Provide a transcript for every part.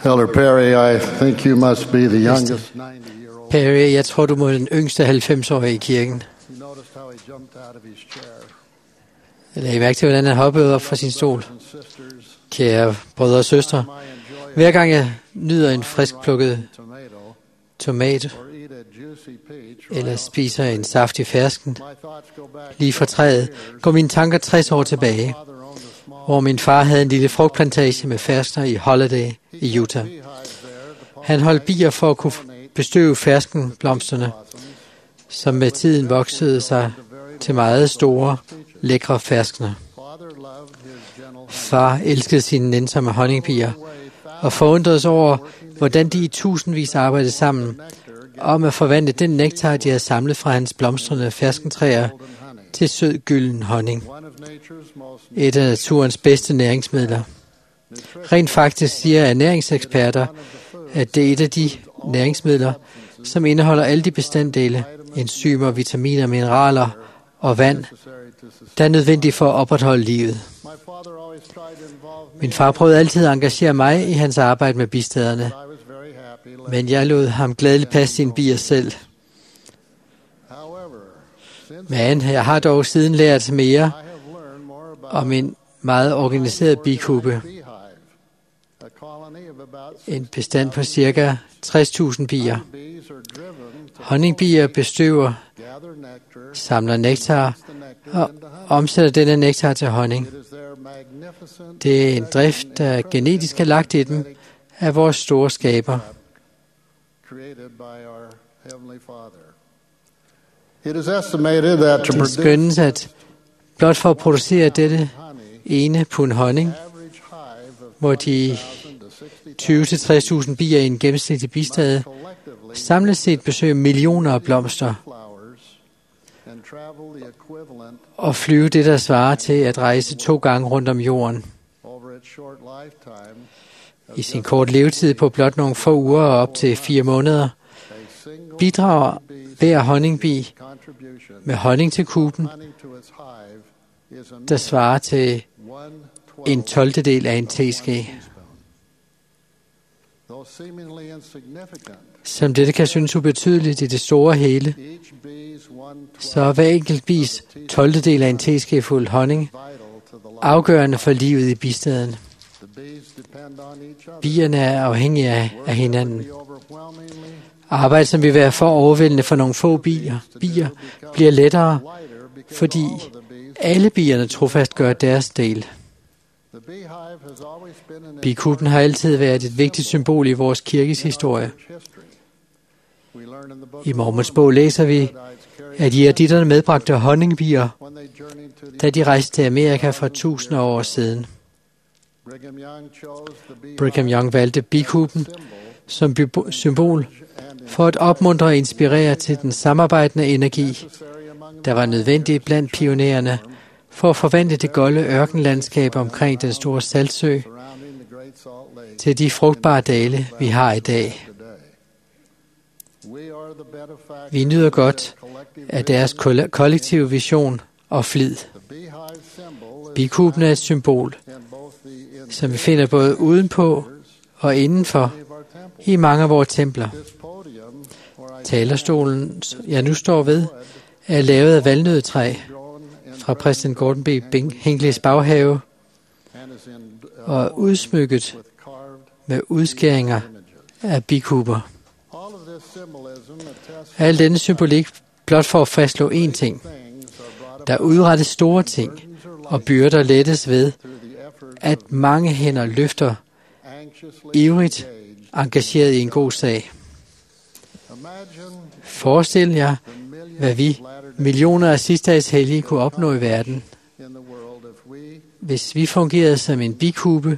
Elder Perry, I think you must be the youngest 90-year-old. Perry, jeg tror, du må den yngste 90-årige i kirken. You noticed how he jumped out of his chair. Jeg lagde mærke til, hvordan han hoppede op fra sin stol. Kære brødre og søstre, hver gang jeg nyder en friskplukket tomat eller spiser en saftig fersken lige fra træet, går mine tanker 60 år tilbage, hvor min far havde en lille frugtplantage med ferskner i Holiday i Utah. Han holdt bier for at kunne bestøve ferskenblomsterne, som med tiden voksede sig til meget store, lækre ferskner. Far elskede sine nænsomme honningbier og forundredes over, hvordan de i tusindvis arbejdede sammen om at forvandle den nektar, de havde samlet fra hans blomstrende ferskentræer, til sød gylden honning. Et af naturens bedste næringsmidler. Rent faktisk siger ernæringseksperter, at det er et af de næringsmidler, som indeholder alle de bestanddele, enzymer, vitaminer, mineraler og vand, der er nødvendige for at opretholde livet. Min far prøvede altid at engagere mig i hans arbejde med bistaderne, men jeg lod ham gladeligt passe sine bier selv. Men jeg har dog siden lært mere om en meget organiseret bikube. En bestand på ca. 60.000 bier. Honningbier bestøver, samler nektar og omsætter denne nektar til honning. Det er en drift, der genetisk er lagt i dem af vores store skaber. Det skønnes, at blot for at producere dette ene pund honning, må de 20-60.000 bier i en gennemsnitlig bistade samlet set besøge millioner af blomster og flyve det, der svarer til at rejse 2 gange rundt om jorden. I sin kort levetid på blot nogle få uger og op til 4 måneder, bidrager hver honningbi med honning til kuben, der svarer til 1/12 af en teske. Som dette kan synes ubetydeligt i det store hele, så er hver enkelt bis 1/12 af en teskefuld honning afgørende for livet i bistaden. Bierne er afhængige af hinanden. Arbejde, som vil være for overvældende for nogle få bier, bliver lettere, fordi alle bierne trofast gør deres del. Bikuben har altid været et vigtigt symbol i vores kirkes historie. I Mormons bog læser vi, at jihaditterne medbragte honningbier, da de rejste til Amerika for 1000 år siden. Brigham Young valgte bikuben som symbol for at opmuntre og inspirere til den samarbejdende energi, der var nødvendig blandt pionererne for at forvandle det golde ørkenlandskab omkring den store saltsø til de frugtbare dale, vi har i dag. Vi nyder godt af deres kollektive vision og flid. Bikuben er et symbol, som vi finder både udenpå og indenfor i mange af vores templer. Talerstolen, jeg nu står ved, er lavet af valnødetræ fra præsident Gordon B. Hinckley's baghave og udsmykket med udskæringer af bikuber. Al denne symbolik blot for at fastslå én ting. Der udrettes store ting, og byrder lettes ved, at mange hænder løfter ivrigt engageret i en god sag. Forestil jer, hvad vi, millioner af sidstedags hellige, kunne opnå i verden, hvis vi fungerede som en bikube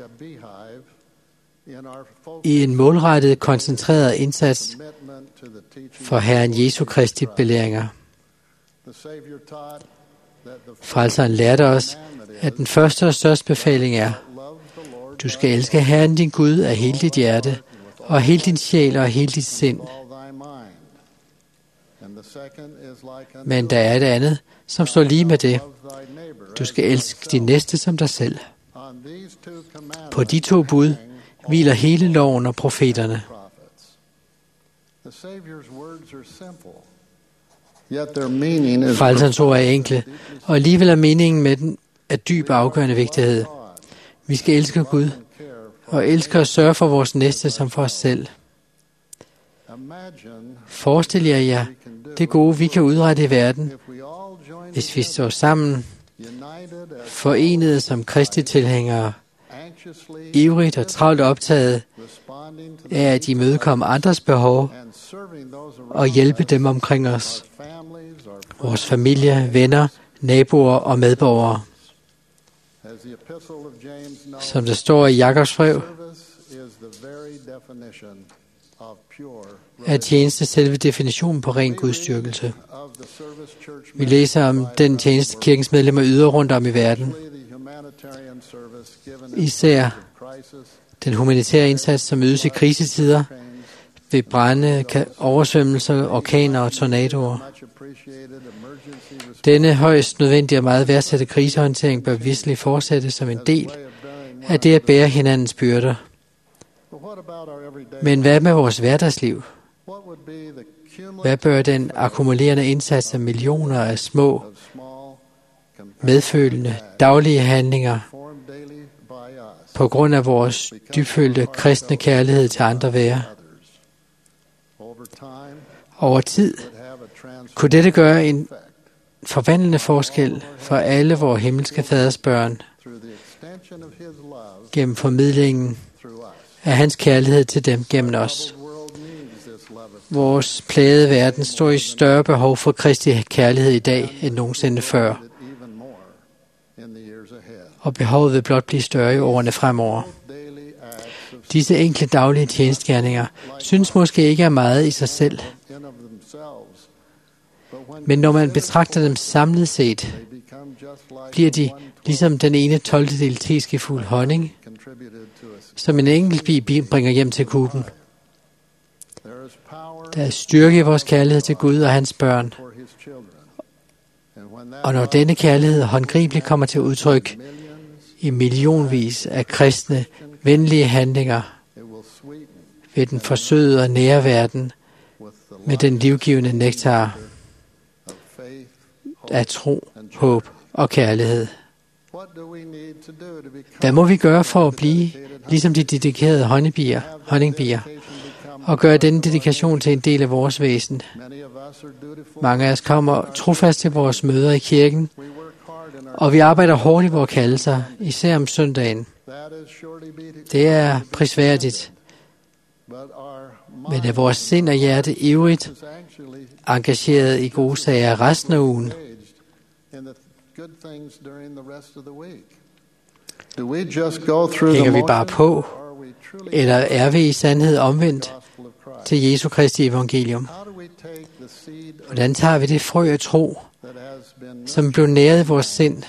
i en målrettet, koncentreret indsats for Herren Jesu Kristi belæringer. Frelseren lærte os, at den første og største befaling er, du skal elske Herren din Gud af hele dit hjerte, og hele din sjæl og hele dit sind. Men der er det andet, som står lige med det. Du skal elske din næste som dig selv. På de 2 bud hviler hele loven og profeterne. Frelserens ord er enkle, og alligevel er meningen med den af dyb og afgørende vigtighed. Vi skal elske Gud, og elske og sørge for vores næste som for os selv. Forestil jer det gode, vi kan udrette i verden, hvis vi står sammen, forenede som Kristi tilhængere, ivrigt og travlt optaget af at imødekomme andres behov og hjælpe dem omkring os, vores familie, venner, naboer og medborgere. Som det står i Jakobs brev, er tjeneste selve definitionen på ren gudstyrkelse. Vi læser om den tjeneste, kirkens medlemmer yder rundt om i verden. Især den humanitære indsats, som ydes i krisetider, ved brande, oversvømmelser, orkaner og tornadoer. Denne højst nødvendige og meget værdsatte krisehåndtering bør virkelig fortsætte som en del af det at bære hinandens byrder. Men hvad med vores hverdagsliv? Hvad bør den akkumulerende indsats af millioner af små, medfølende, daglige handlinger på grund af vores dybfølte kristne kærlighed til andre være? Over tid kunne dette gøre en forvandlende forskel for alle vores himmelske faders børn gennem formidlingen af hans kærlighed til dem gennem os. Vores plagede verden står i større behov for Kristi kærlighed i dag end nogensinde før. Og behovet vil blot blive større i årene fremover. Disse enkle daglige tjenestgerninger synes måske ikke er meget i sig selv. Men når man betragter dem samlet set, bliver de ligesom den ene 12. teskefuld honning, som en enkelt bi bringer hjem til kuben. Der er styrke i vores kærlighed til Gud og hans børn. Og når denne kærlighed håndgribeligt kommer til udtryk i millionvis af kristne, venlige handlinger, vil den forsøde og nære verden med den livgivende nektar af tro, håb og kærlighed. Hvad må vi gøre for at blive ligesom de dedikerede honningbier, og gøre denne dedikation til en del af vores væsen? Mange af os kommer trofast til vores møder i kirken, og vi arbejder hårdt i vores kaldelser, især om søndagen. Det er prisværdigt. Men er vores sind og hjerte ivrigt engageret i gode sager resten af ugen? Hænger vi bare på, eller er vi i sandhed omvendt til Jesu Kristi evangelium? Hvordan tager vi det frø af tro, som blev næret i vores sind,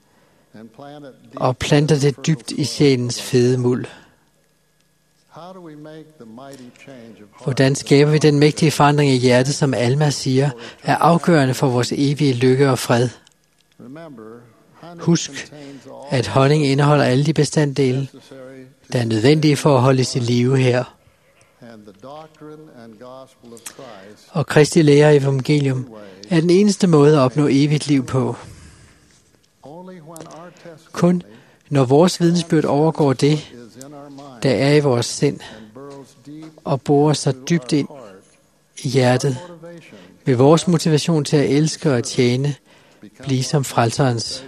og planter det dybt i sjælens fede muld? Hvordan skaber vi den mægtige forandring i hjertet, som Alma siger, er afgørende for vores evige lykke og fred? Husk, at honning indeholder alle de bestanddele, der er nødvendige for at holde sit liv her. Og Kristi lære og evangelium er den eneste måde at opnå evigt liv på. Kun når vores vidensbyrd overgår det, der er i vores sind, og borer sig dybt ind i hjertet, vil vores motivation til at elske og tjene blive som frelserens.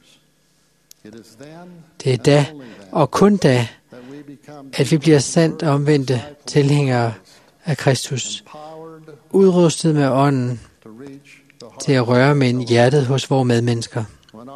Det er da, og kun da, at vi bliver sandt omvendte tilhængere af Kristus, udrustet med ånden til at røre med hjertet hos vores medmennesker.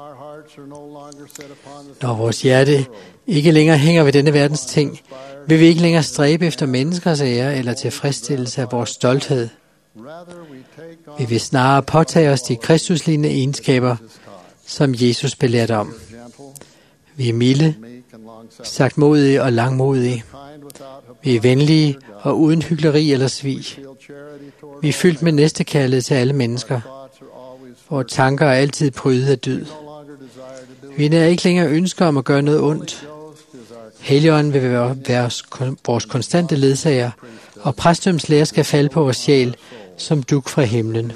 Når vores hjerte ikke længere hænger ved denne verdens ting, vil vi ikke længere stræbe efter menneskers ære eller tilfredsstillelse af vores stolthed. Vi vil snarere påtage os de kristuslignende egenskaber, som Jesus belærte om. Vi er milde, sagtmodige og langmodige. Vi er venlige og uden hykleri eller svig. Vi er fyldt med næstekærlighed til alle mennesker. Vores tanker er altid prydet af dyd. Vi er ikke længere ønsker om at gøre noget ondt, Helligånden vil være vores konstante ledsager, og præstdømmens lære skal falde på vores sjæl som dug fra himlen.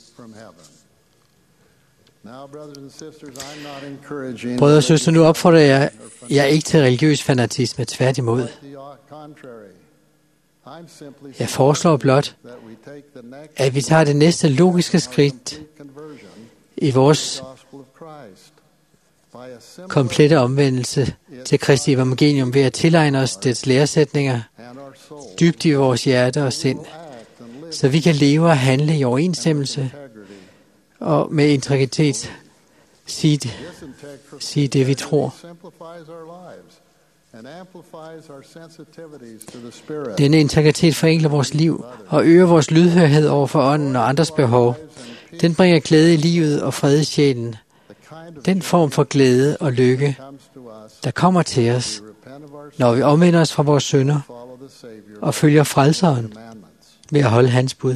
Brødre og søstre, nu opfordrer jeg ikke til religiøs fanatisme, tværtimod. Jeg foreslår blot, at vi tager det næste logiske skridt i vores komplette omvendelse til Kristi evangelium ved at tilegne os dets læresætninger dybt i vores hjerte og sind, så vi kan leve og handle i overensstemmelse og med integritet sige det, vi tror. Denne integritet forenkler vores liv og øger vores lydhørhed over for ånden og andres behov. Den bringer glæde i livet og fred i sjælen. Den form for glæde og lykke, der kommer til os, når vi omvender os fra vores synder og følger frelseren ved at holde hans bud.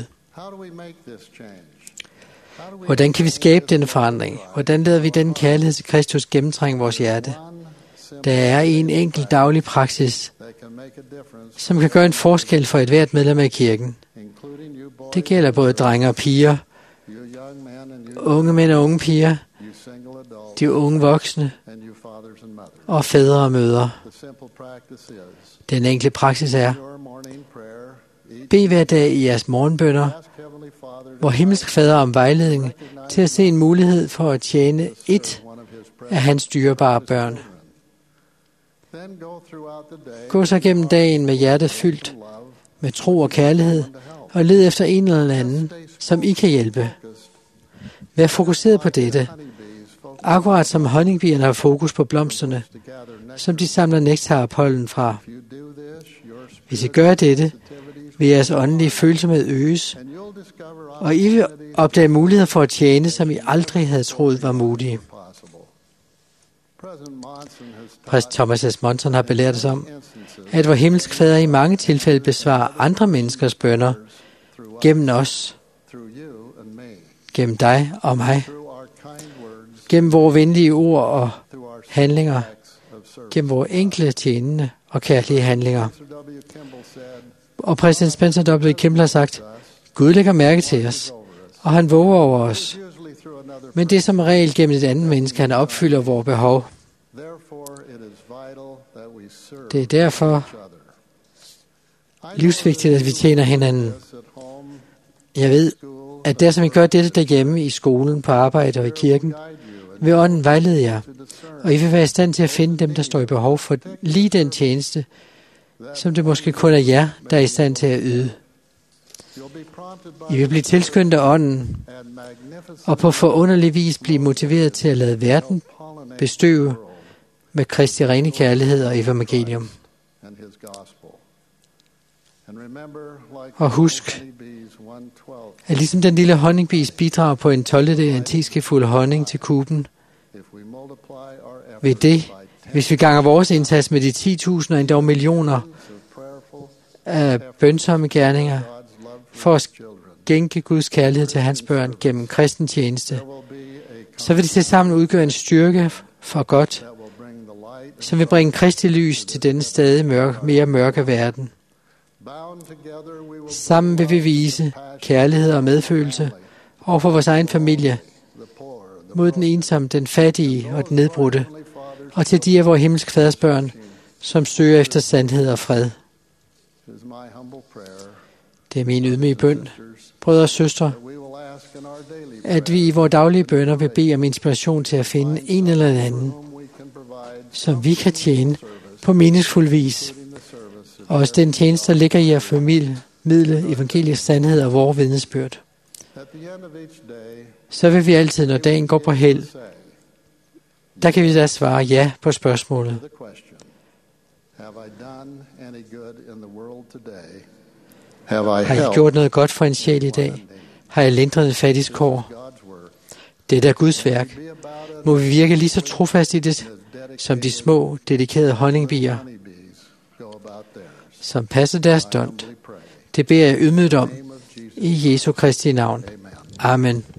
Hvordan kan vi skabe denne forandring? Hvordan lader vi den kærlighed til Kristus gennemtrænge vores hjerte? Der er en enkelt daglig praksis, som kan gøre en forskel for et hvert medlem af kirken. Det gælder både drenge og piger, unge mænd og unge piger, de unge voksne og fædre og mødre. Den enkle praksis er: bed hver dag i jeres morgenbønner, hvor himmelsk fader om vejledning til at se en mulighed for at tjene et af hans dyrebare børn. Gå så gennem dagen med hjertet fyldt med tro og kærlighed, og led efter en eller anden, som I kan hjælpe. Vær fokuseret på dette, akkurat som honningbierne har fokus på blomsterne, som de samler nektar og pollen fra. Hvis I gør dette, vil jeres åndelige følsomhed øges, og I vil opdage muligheder for at tjene, som I aldrig havde troet var mulige. Præst Thomas S. Monson har belært os om, at vor himmelsk fader i mange tilfælde besvarer andre menneskers bønner gennem os, gennem dig og mig, gennem vores venlige ord og handlinger, gennem vores enkle tjenende og kærlige handlinger. Og præsident Spencer W. Kimball har sagt, Gud lægger mærke til os, og han våger over os. Men det er som regel gennem et andet menneske, han opfylder vores behov. Det er derfor livsvigtigt, at vi tjener hinanden. Jeg ved, at der som I gør dette derhjemme, i skolen, på arbejde og i kirken, vil ånden vejlede jer, og I vil være i stand til at finde dem, der står i behov for lige den tjeneste, som det måske kun er jer, der er i stand til at yde. I vil blive tilskyndt af ånden, og på forunderlig vis blive motiveret til at lade verden bestøve med Kristi rene kærlighed og evangelium. Og husk, at ligesom den lille honningbis bidrager på en 12. af en teskefuld honning til kuben, ved det, hvis vi ganger vores indsats med de 10.000 og endda millioner af bønsomme gerninger, for at skænke Guds kærlighed til hans børn gennem kristen tjeneste, så vil det til sammen udgøre en styrke for godt, som vil bringe Kristi lys til denne stadig mere mørke verden. Sammen vil vi vise kærlighed og medfølelse over for vores egen familie, mod den ensomme, den fattige og den nedbrudte, og til de af vores himmelske faders børn, som søger efter sandhed og fred. Det er min ydmyge bøn, brødre og søstre, at vi i vores daglige bønner vil bede om inspiration til at finde en eller anden, som vi kan tjene på meningsfuld vis. Og også den tjeneste, der ligger i at formidle evangelisk sandhed og vores vidnesbyrd. Så vil vi altid, når dagen går på held, der kan vi da svare ja på spørgsmålet. Har jeg gjort noget godt for en sjæl i dag? Har jeg lindret en fattigs kår? Det er Guds værk. Må vi virke lige så trofast i det, som de små, dedikerede honningbier, som passer deres dont. Det beder jeg ydmygt om, i Jesu Kristi navn. Amen.